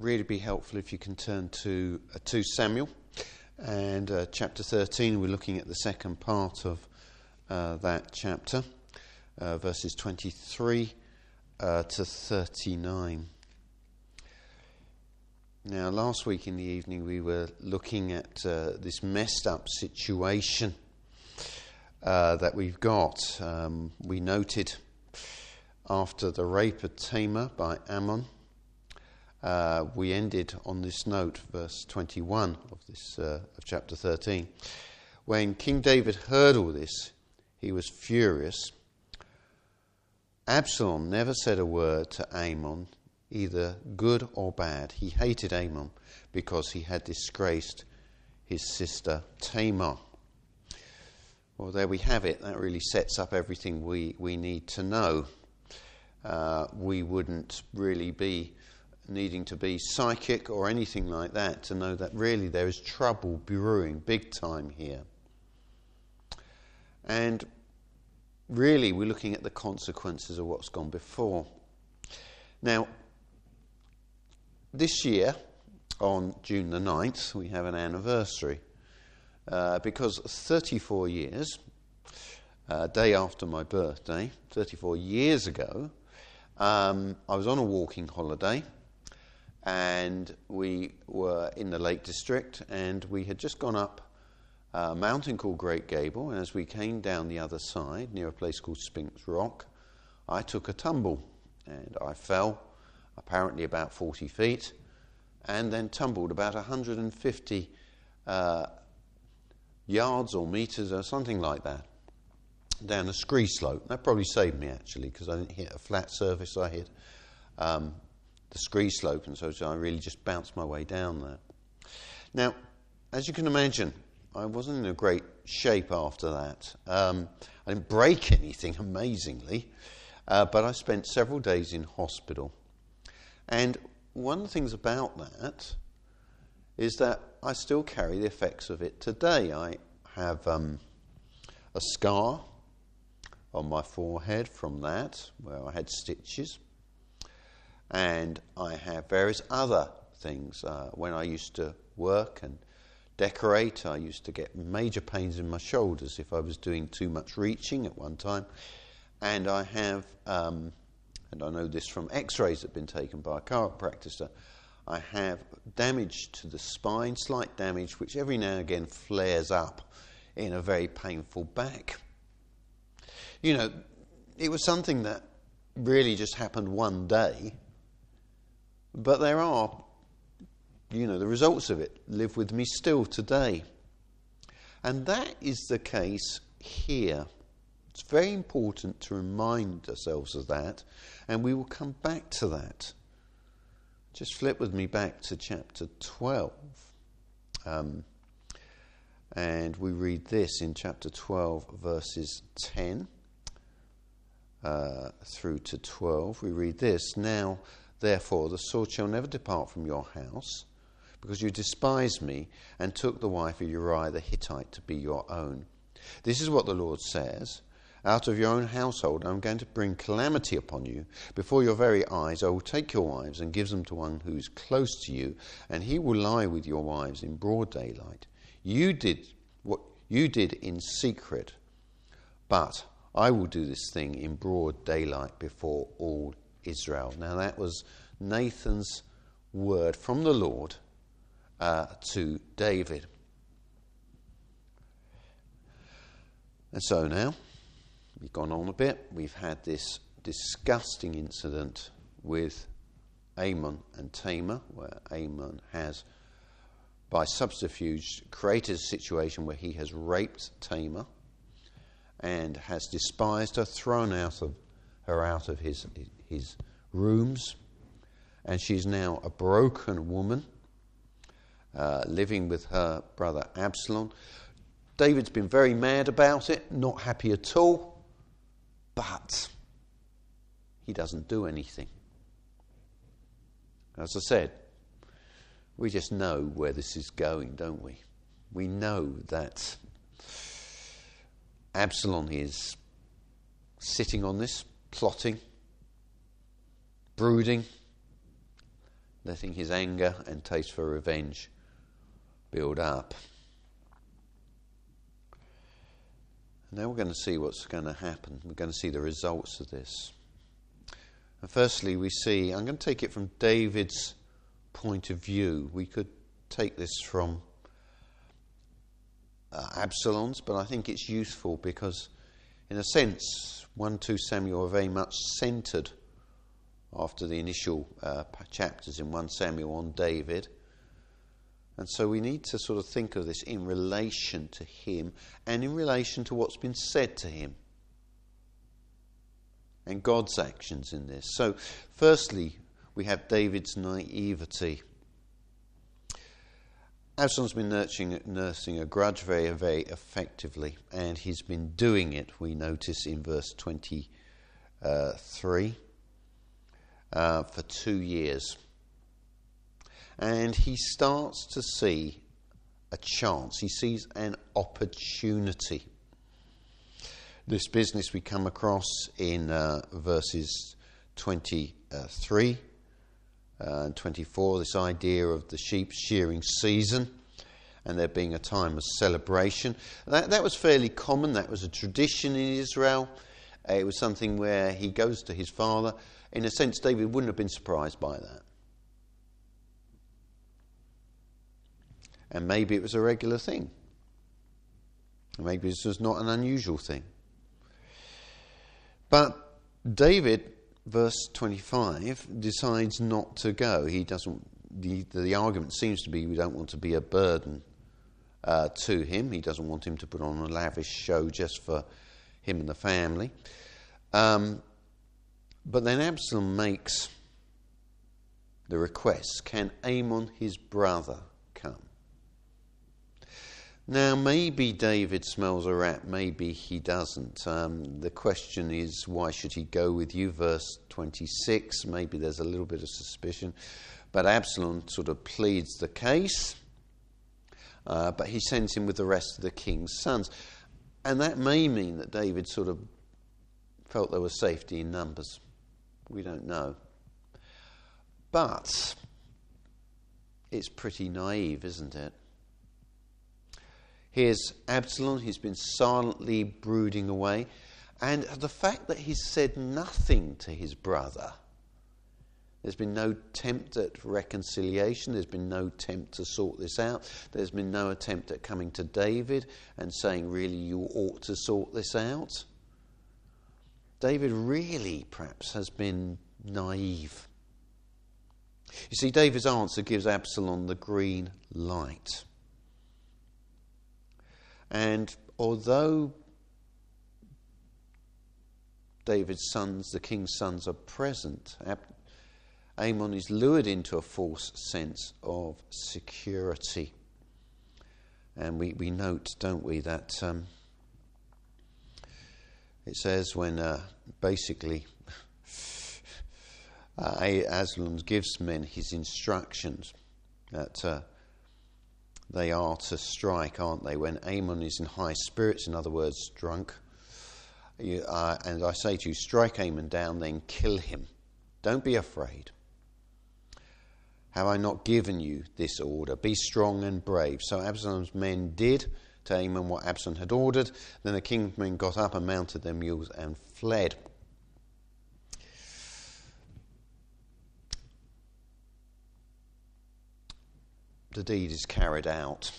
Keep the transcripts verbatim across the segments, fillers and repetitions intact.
really be helpful if you can turn to uh, two Samuel and uh, chapter thirteen. We're looking at the second part of uh, that chapter, uh, verses twenty-three uh, to thirty-nine. Now, last week in the evening we were looking at uh, this messed up situation uh, that we've got. Um, we noted after the rape of Tamar by Ammon, uh, we ended on this note, verse twenty-one of this uh, of chapter thirteen. When King David heard all this, he was furious. Absalom never said a word to Ammon, either good or bad. He hated Ammon because he had disgraced his sister Tamar. Well, there we have it. That really sets up everything we, we need to know. Uh, we wouldn't really be needing to be psychic or anything like that to know that really there is trouble brewing big time here. And really we're looking at the consequences of what's gone before. Now, this year, on June the ninth, we have an anniversary. Uh, because thirty-four years, uh, day after my birthday, thirty-four years ago, um, I was on a walking holiday, and we were in the Lake District, and we had just gone up a mountain called Great Gable, and as we came down the other side, near a place called Spinks Rock, I took a tumble, and I fell apparently about forty feet, and then tumbled about one hundred fifty uh, yards or metres or something like that down a scree slope. That probably saved me, actually, because I didn't hit a flat surface. I hit um, the scree slope, and so, so I really just bounced my way down there. Now, as you can imagine, I wasn't in a great shape after that. Um, I didn't break anything, amazingly, uh, but I spent several days in hospital. And one of the things about that is that I still carry the effects of it today. I have um, a scar on my forehead from that, where I had stitches. And I have various other things. Uh, when I used to work and decorate, I used to get major pains in my shoulders if I was doing too much reaching at one time. And I have... Um, and I know this from x-rays that have been taken by a chiropractor, I have damage to the spine, slight damage, which every now and again flares up in a very painful back. You know, it was something that really just happened one day, but there are, you know, the results of it live with me still today. And that is the case here. It's very important to remind ourselves of that, and we will come back to that. Just flip with me back to chapter twelve. Um, and we read this in chapter twelve, verses ten uh, through to twelve. We read this: Now, therefore, the sword shall never depart from your house, because you despised me and took the wife of Uriah the Hittite to be your own. This is what the Lord says: Out of your own household I am going to bring calamity upon you. Before your very eyes I will take your wives and give them to one who is close to you, and he will lie with your wives in broad daylight. You did what you did in secret, but I will do this thing in broad daylight before all Israel. Now that was Nathan's word from the Lord uh, to David. And so now, we've gone on a bit. We've had this disgusting incident with Ammon and Tamar, where Ammon has, by subterfuge, created a situation where he has raped Tamar and has despised her, thrown out of her out of his his rooms, and she's now a broken woman, uh, living with her brother Absalom. David's been very mad about it, not happy at all. But he doesn't do anything. As I said, we just know where this is going, don't we? We know that Absalom is sitting on this, plotting, brooding, letting his anger and taste for revenge build up. Now we're going to see what's going to happen. We're going to see the results of this. And firstly, we see, I'm going to take it from David's point of view. We could take this from uh, Absalom's, but I think it's useful because, in a sense, First and Second Samuel are very much centred after the initial uh, chapters in First Samuel on David. And so we need to sort of think of this in relation to him and in relation to what's been said to him and God's actions in this. So, firstly, we have David's naivety. Absalom's been nurturing, nursing a grudge very, very effectively, and he's been doing it, we notice in verse twenty-three, uh, for two years. And he starts to see a chance. He sees an opportunity. This business we come across in uh, verses twenty-three uh, and twenty-four, this idea of the sheep shearing season and there being a time of celebration. That, that was fairly common. That was a tradition in Israel. Uh, it was something where he goes to his father. In a sense, David wouldn't have been surprised by that. And maybe it was a regular thing. Maybe this was not an unusual thing. But David, verse twenty-five, decides not to go. He doesn't. The, the argument seems to be we don't want to be a burden uh, to him. He doesn't want him to put on a lavish show just for him and the family. Um, but then Absalom makes the request, can Amon, his brother, come? Now, maybe David smells a rat, maybe he doesn't. Um, the question is, why should he go with you? Verse twenty-six, maybe there's a little bit of suspicion. But Absalom sort of pleads the case, uh, but he sends him with the rest of the king's sons. And that may mean that David sort of felt there was safety in numbers. We don't know. But it's pretty naive, isn't it? Here's Absalom, he's been silently brooding away, and the fact that he's said nothing to his brother, there's been no attempt at reconciliation, there's been no attempt to sort this out, there's been no attempt at coming to David and saying, really, you ought to sort this out. David really, perhaps, has been naive. You see, David's answer gives Absalom the green light. And although David's sons, the king's sons, are present, Amon is lured into a false sense of security. And we, we note, don't we, that um, it says when uh, basically uh, Absalom gives men his instructions that uh, they are to strike, aren't they? When Amon is in high spirits, in other words, drunk. You, uh, and I say to you, strike Amon down, then kill him. Don't be afraid. Have I not given you this order? Be strong and brave. So Absalom's men did to Amon what Absalom had ordered. Then the king's men got up and mounted their mules and fled. The deed is carried out.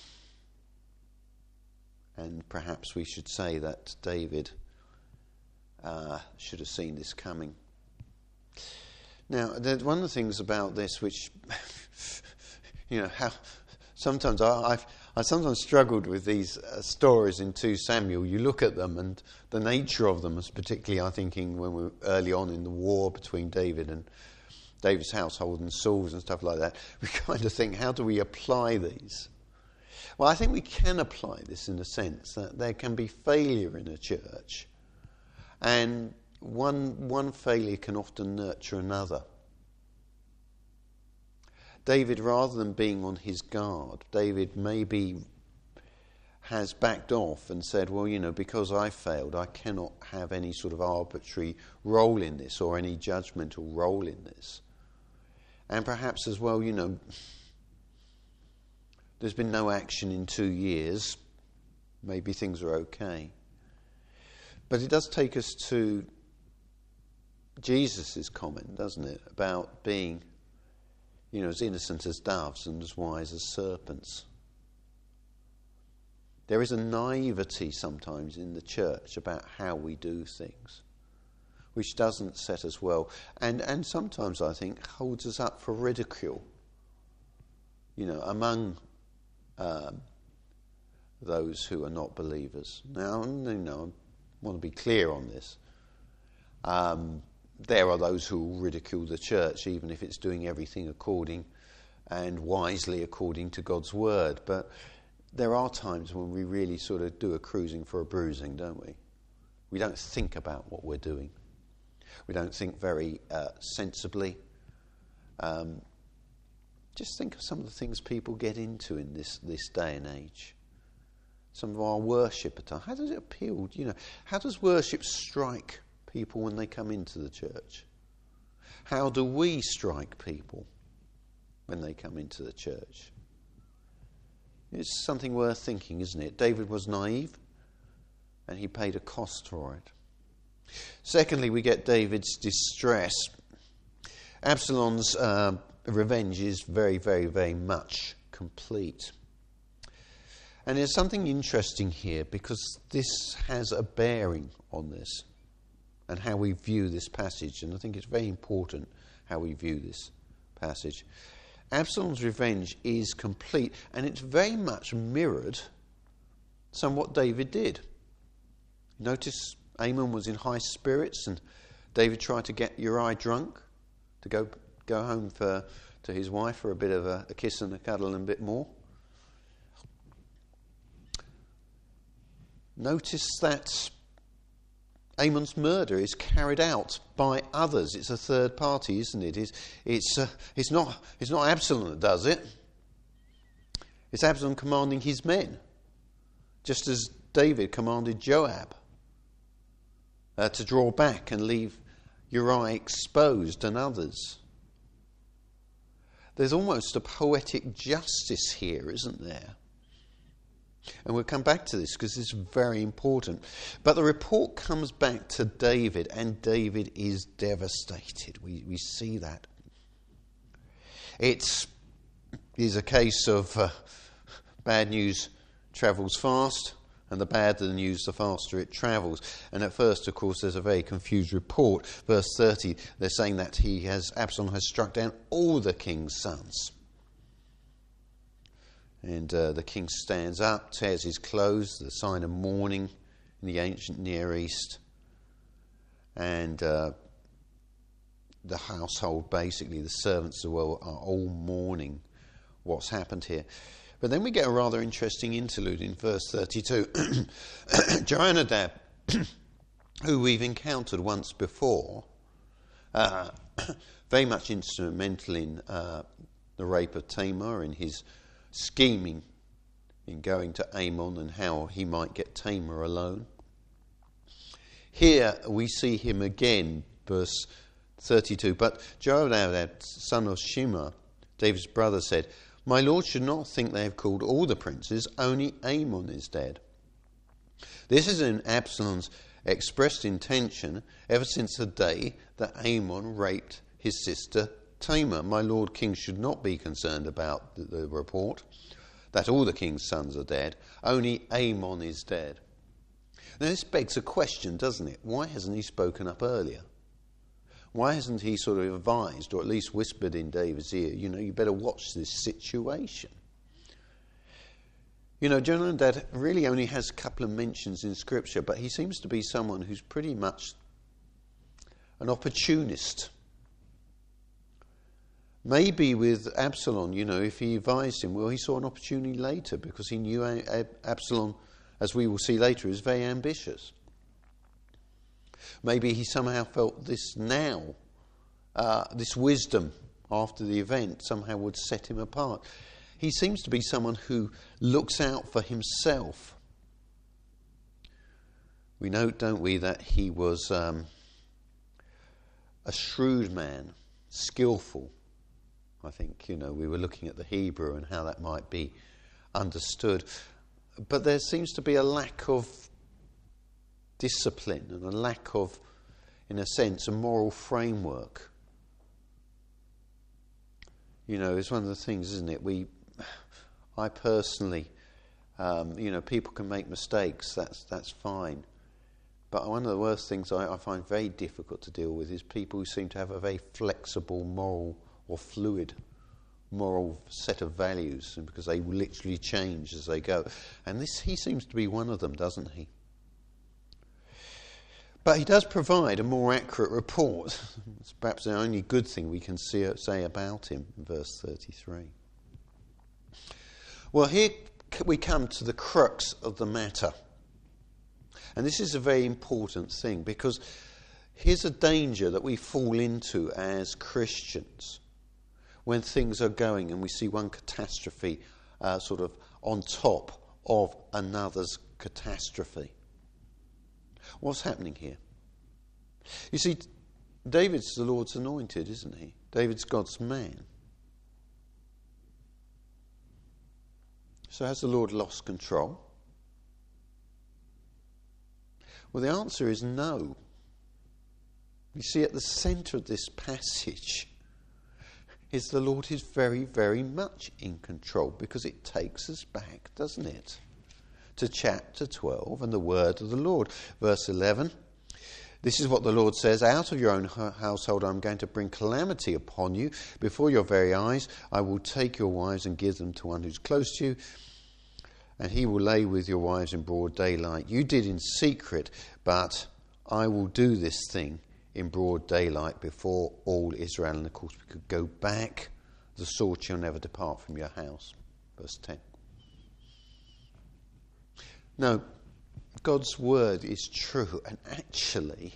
And perhaps we should say that David uh, should have seen this coming. Now, one of the things about this which, you know, how sometimes I, I've I sometimes struggled with these uh, stories in Second Samuel. You look at them and the nature of them, as particularly I thinking when we were early on in the war between David and David's household and Saul's and stuff like that, we kind of think, how do we apply these? Well, I think we can apply this in the sense that there can be failure in a church, and one one failure can often nurture another. David, rather than being on his guard, David maybe has backed off and said, well, you know, because I failed, I cannot have any sort of arbitrary role in this or any judgmental role in this. And perhaps as well, you know, there's been no action in two years. Maybe things are okay. But it does take us to Jesus' comment, doesn't it, about being, you know, as innocent as doves and as wise as serpents. There is a naivety sometimes in the church about how we do things, which doesn't set us well, and, and sometimes, I think, holds us up for ridicule, you know, among um, those who are not believers. Now, you know, I want to be clear on this. Um, there are those who will ridicule the church, even if it's doing everything according and wisely according to God's word. But there are times when we really sort of do a cruising for a bruising, don't we? We don't think about what we're doing. We don't think very uh, sensibly. Um, just think of some of the things people get into in this, this day and age. Some of our worship at times. How does it appeal? You know, how does worship strike people when they come into the church? How do we strike people when they come into the church? It's something worth thinking, isn't it? David was naive, and he paid a cost for it. Secondly, we get David's distress. Absalom's uh, revenge is very, very, very much complete. And there's something interesting here, because this has a bearing on this and how we view this passage. And I think it's very important how we view this passage. Absalom's revenge is complete, and it's very much mirrored some what David did. Notice Amon was in high spirits, and David tried to get Uriah drunk to go go home for to his wife for a bit of a, a kiss and a cuddle and a bit more. Notice that Amon's murder is carried out by others. It's a third party, isn't it? It's, it's, uh, it's, not, it's not Absalom that does it. It's Absalom commanding his men, just as David commanded Joab uh, to draw back and leave Uriah exposed and others. There's almost a poetic justice here, isn't there? And we'll come back to this because it's very important. But the report comes back to David, and David is devastated. We we see that. It's is a case of uh, bad news travels fast, and the badder the news, the faster it travels. And at first, of course, there's a very confused report. Verse thirty, they're saying that he has Absalom has struck down all the king's sons. And uh, the king stands up, tears his clothes, the sign of mourning in the ancient Near East. And uh, the household, basically, the servants as well, are all mourning what's happened here. But then we get a rather interesting interlude in verse thirty-two. Jonadab, who we've encountered once before, uh, very much instrumental in uh, the rape of Tamar, in his scheming in going to Amon and how he might get Tamar alone. Here we see him again, verse thirty-two. But Jonadab, son of Shimei, David's brother, said, "My lord should not think they have called all the princes, only Amon is dead." This is in Absalom's expressed intention ever since the day that Amon raped his sister Tamar. My lord king should not be concerned about the, the report that all the king's sons are dead, only Amon is dead. Now this begs a question, doesn't it? Why hasn't he spoken up earlier? Why hasn't he sort of advised, or at least whispered in David's ear, you know, you better watch this situation? You know, Jonadab really only has a couple of mentions in Scripture, but he seems to be someone who's pretty much an opportunist. Maybe with Absalom, you know, if he advised him, well, he saw an opportunity later because he knew Absalom, as we will see later, is very ambitious. Maybe he somehow felt this now, uh, this wisdom after the event somehow would set him apart. He seems to be someone who looks out for himself. We know, don't we, that he was um, a shrewd man, skillful, I think, you know, we were looking at the Hebrew and how that might be understood. But there seems to be a lack of discipline and a lack of, in a sense, a moral framework. You know, it's one of the things, isn't it? We, I personally, um, you know, people can make mistakes. That's that's fine. But one of the worst things I, I find very difficult to deal with is people who seem to have a very flexible moral or fluid moral set of values, because they literally change as they go. And this, he seems to be one of them, doesn't he? But he does provide a more accurate report. It's perhaps the only good thing we can see, say about him in verse thirty-three. Well, here we come to the crux of the matter. And this is a very important thing, because here's a danger that we fall into as Christians when things are going and we see one catastrophe uh, sort of on top of another's catastrophe. What's happening here? You see, David's the Lord's anointed, isn't he? David's God's man. So has the Lord lost control? Well, the answer is no. You see, at the centre of this passage is the Lord is very, very much in control, because it takes us back, doesn't it, to chapter twelve and the word of the Lord. Verse eleven, this is what the Lord says, out of your own household I'm going to bring calamity upon you. Before your very eyes I will take your wives and give them to one who's close to you, and he will lay with your wives in broad daylight. You did in secret, but I will do this thing in broad daylight before all Israel. And of course we could go back. The sword shall never depart from your house. Verse ten. No, God's word is true. And actually,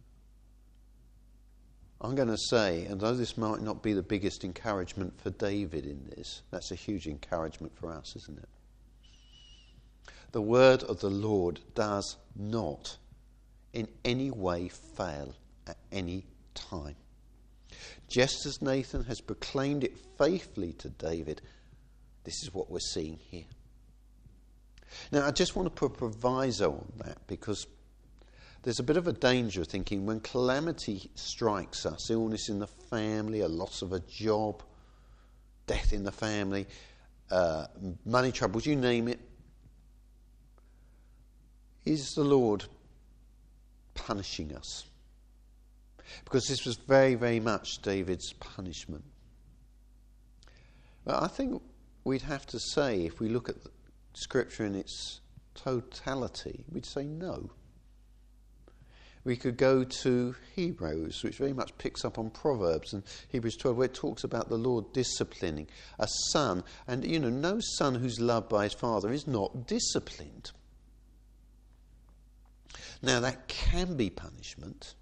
I'm going to say, and though this might not be the biggest encouragement for David in this, that's a huge encouragement for us, isn't it? The word of the Lord does not in any way fail at any time. Just as Nathan has proclaimed it faithfully to David, this is what we're seeing here. Now, I just want to put a proviso on that, because there's a bit of a danger of thinking when calamity strikes us, illness in the family, a loss of a job, death in the family, uh, money troubles, you name it, is the Lord punishing us? Because this was very, very much David's punishment. But I think we'd have to say, if we look at Scripture in its totality, we'd say no. We could go to Hebrews, which very much picks up on Proverbs, and Hebrews twelve, where it talks about the Lord disciplining a son. And, you know, no son who's loved by his father is not disciplined. Now, that can be punishment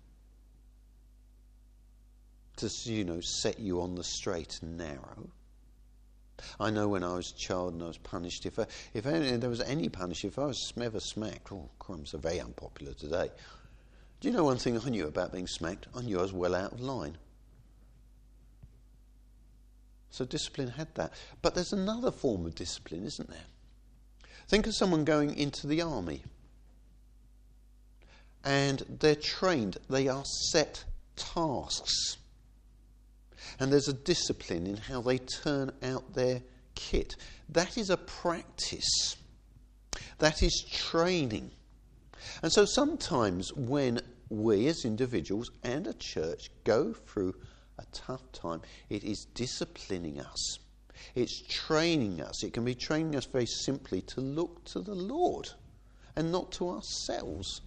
to, you know, set you on the straight and narrow. I know when I was a child and I was punished, if I, if any, there was any punishment, if I was ever smacked, oh, crumbs are very unpopular today. Do you know one thing I knew about being smacked? I knew I was well out of line. So discipline had that. But there's another form of discipline, isn't there? Think of someone going into the army. And they're trained, they are set tasks. And there's a discipline in how they turn out their kit. That is a practice. That is training. And so sometimes when we as individuals and a church go through a tough time, it is disciplining us. It's training us. It can be training us very simply to look to the Lord and not to ourselves.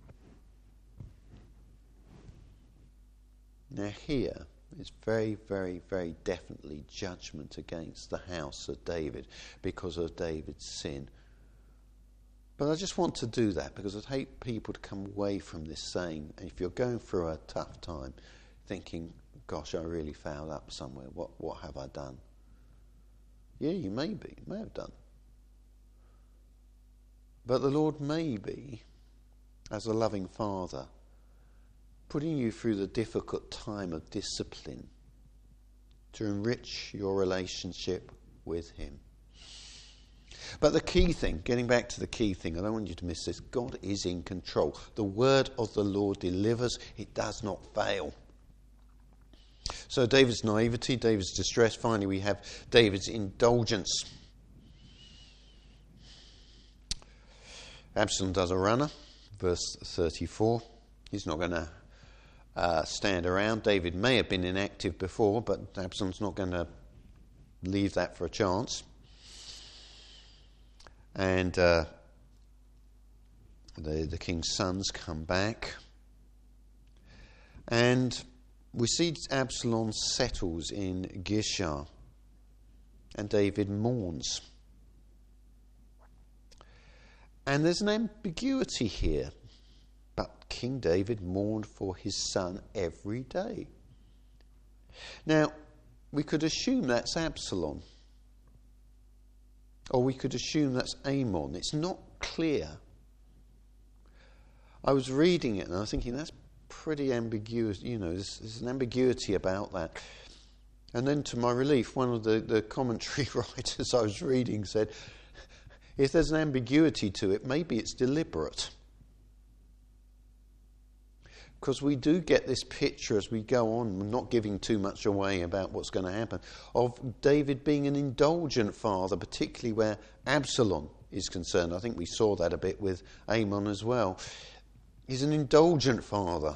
Now here is very, very, very definitely judgment against the house of David because of David's sin. But I just want to do that because I'd hate people to come away from this saying, if you're going through a tough time, thinking, gosh, I really fouled up somewhere. What, what have I done? Yeah, you may be. You may have done. But the Lord may be, as a loving Father, putting you through the difficult time of discipline to enrich your relationship with him. But the key thing, getting back to the key thing, I don't want you to miss this. God is in control. The word of the Lord delivers. It does not fail. So David's naivety, David's distress. Finally, we have David's indulgence. Absalom does a runner, verse thirty-four. He's not going to uh, stand around. David may have been inactive before, but Absalom's not going to leave that for a chance. And uh, the, the king's sons come back. And we see Absalom settles in Gishar. And David mourns. And there's an ambiguity here. But King David mourned for his son every day. Now, we could assume that's Absalom. Or we could assume that's Amon. It's not clear. I was reading it and I was thinking that's pretty ambiguous. You know, there's, there's an ambiguity about that. And then to my relief, one of the, the commentary writers I was reading said, if there's an ambiguity to it, maybe it's deliberate. Because we do get this picture as we go on, we're not giving too much away about what's going to happen, of David being an indulgent father, particularly where Absalom is concerned. I think we saw that a bit with Amon as well. He's an indulgent father.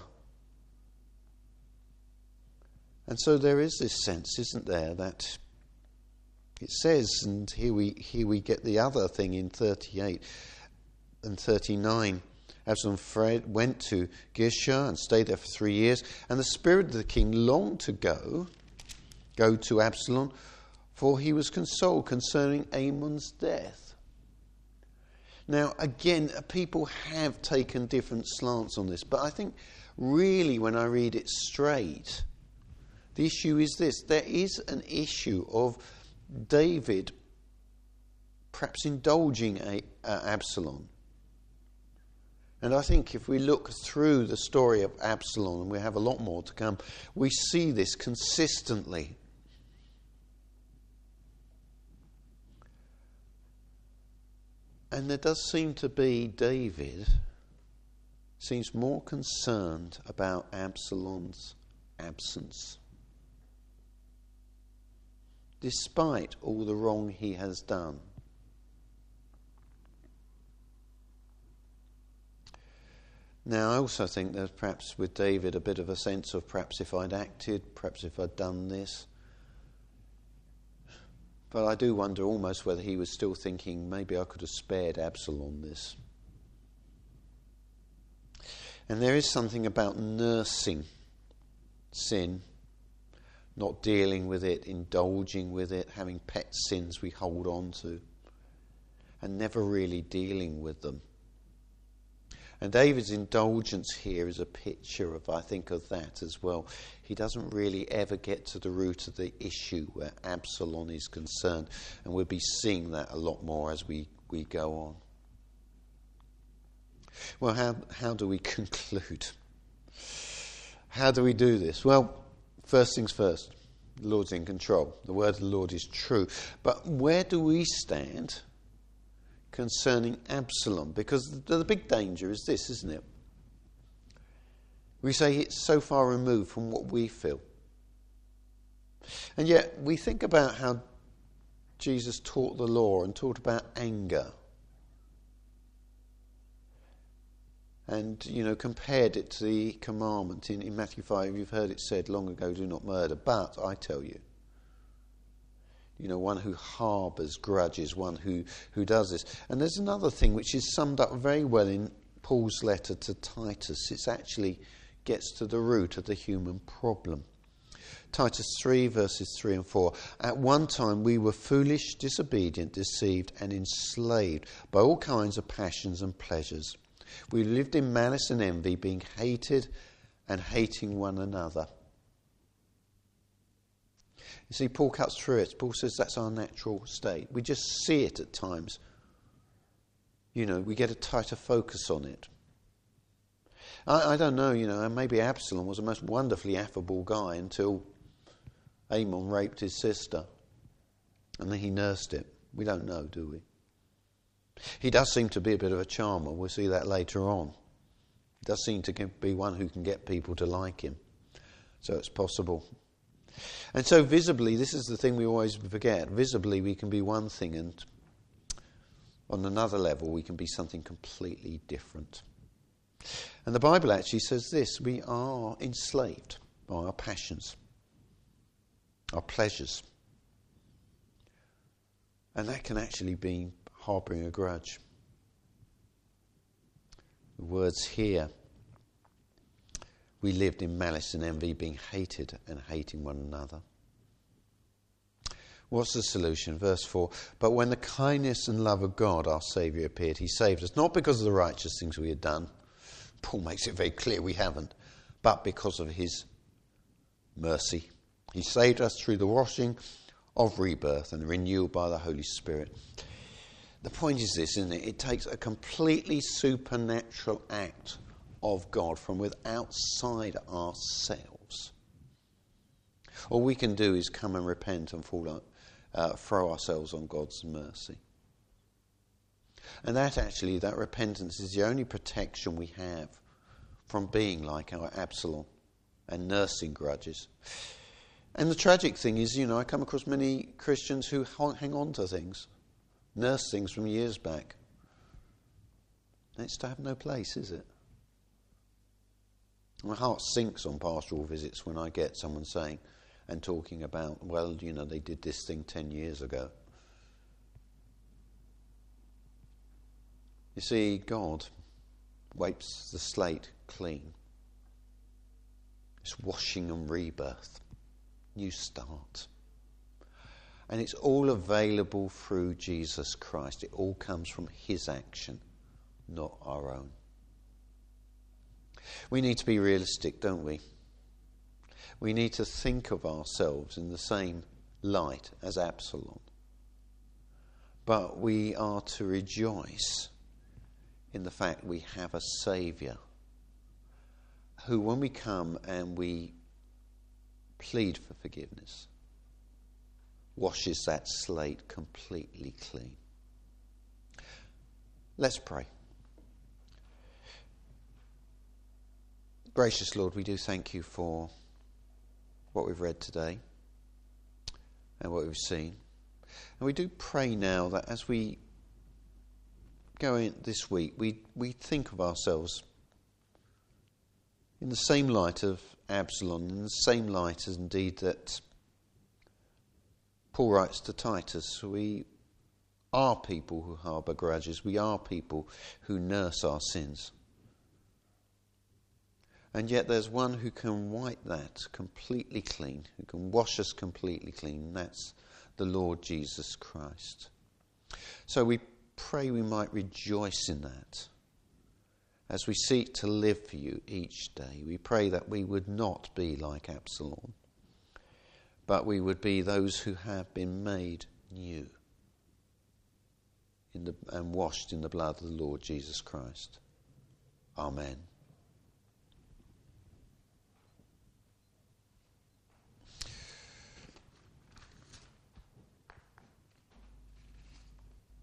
And so there is this sense, isn't there, that it says, and here we here we get the other thing in thirty-eight and thirty-nine. Absalom fled, went to Gishar and stayed there for three years. And the spirit of the king longed to go, go to Absalom, for he was consoled concerning Amon's death. Now, again, people have taken different slants on this. But I think really when I read it straight, the issue is this. There is an issue of David perhaps indulging a, uh, Absalom. And I think if we look through the story of Absalom, and we have a lot more to come, we see this consistently. And there does seem to be David seems more concerned about Absalom's absence, despite all the wrong he has done. Now, I also think there's perhaps with David a bit of a sense of perhaps if I'd acted, perhaps if I'd done this. But I do wonder almost whether he was still thinking maybe I could have spared Absalom this. And there is something about nursing sin, not dealing with it, indulging with it, having pet sins we hold on to, and never really dealing with them. And David's indulgence here is a picture of, I think, of that as well. He doesn't really ever get to the root of the issue where Absalom is concerned. And we'll be seeing that a lot more as we, we go on. Well, how, how do we conclude? How do we do this? Well, first things first. The Lord's in control. The word of the Lord is true. But where do we stand concerning Absalom? Because the, the big danger is this, isn't it? We say it's so far removed from what we feel. And yet we think about how Jesus taught the law and taught about anger. And, you know, compared it to the commandment in, in Matthew five. You've heard it said long ago, do not murder. But I tell you, you know, one who harbours grudges, one who, who does this. And there's another thing which is summed up very well in Paul's letter to Titus. It actually gets to the root of the human problem. Titus three, verses three and four. At one time we were foolish, disobedient, deceived and enslaved by all kinds of passions and pleasures. We lived in malice and envy, being hated and hating one another. You see, Paul cuts through it. Paul says that's our natural state. We just see it at times. You know, we get a tighter focus on it. I, I don't know, you know, maybe Absalom was a most wonderfully affable guy until Amon raped his sister, and then he nursed it. We don't know, do we? He does seem to be a bit of a charmer. We'll see that later on. He does seem to be one who can get people to like him. So it's possible. And so visibly, this is the thing we always forget. Visibly, we can be one thing, and on another level, we can be something completely different. And the Bible actually says this: we are enslaved by our passions, our pleasures. And that can actually be harbouring a grudge. The words here: we lived in malice and envy, being hated and hating one another. What's the solution? Verse four, but when the kindness and love of God, our Saviour, appeared, he saved us, not because of the righteous things we had done. Paul makes it very clear we haven't, but because of his mercy. He saved us through the washing of rebirth and renewal by the Holy Spirit. The point is this, isn't it? It takes a completely supernatural act of God from with outside ourselves. All we can do is come and repent and fall out, uh, throw ourselves on God's mercy. And that actually, that repentance is the only protection we have from being like our Absalom and nursing grudges. And the tragic thing is, you know, I come across many Christians who hang on to things, nurse things from years back. It's to have no place, is it? My heart sinks on pastoral visits when I get someone saying and talking about, well, you know, they did this thing ten years ago. You see, God wipes the slate clean. It's washing and rebirth. New start. And it's all available through Jesus Christ. It all comes from his action, not our own. We need to be realistic, don't we? We need to think of ourselves in the same light as Absalom. But we are to rejoice in the fact we have a Saviour who, when we come and we plead for forgiveness, washes that slate completely clean. Let's pray. Gracious Lord, we do thank you for what we've read today and what we've seen. And we do pray now that as we go in this week, we, we think of ourselves in the same light of Absalom, in the same light as indeed that Paul writes to Titus. We are people who harbour grudges. We are people who nurse our sins. And yet there's one who can wipe that completely clean, who can wash us completely clean, and that's the Lord Jesus Christ. So we pray we might rejoice in that as we seek to live for you each day. We pray that we would not be like Absalom, but we would be those who have been made new in the, and washed in the blood of the Lord Jesus Christ. Amen.